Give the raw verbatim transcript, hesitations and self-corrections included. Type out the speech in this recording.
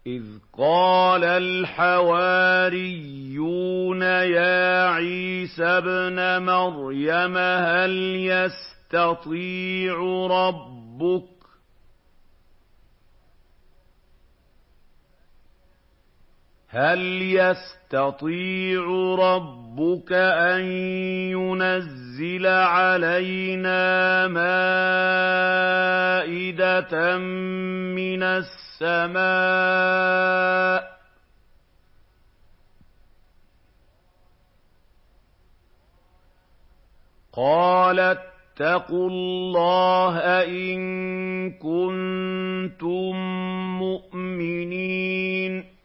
إِذْ قَالَ الْحَوَارِيُّونَ يَا عِيسَى ابْنَ مَرْيَمَ هَلْ يَسْتَطِيعُ رَبُّكَ هل يستطيع ربك أن ينزل علينا مائدة من السماء قال اتقوا الله إن كنتم مؤمنين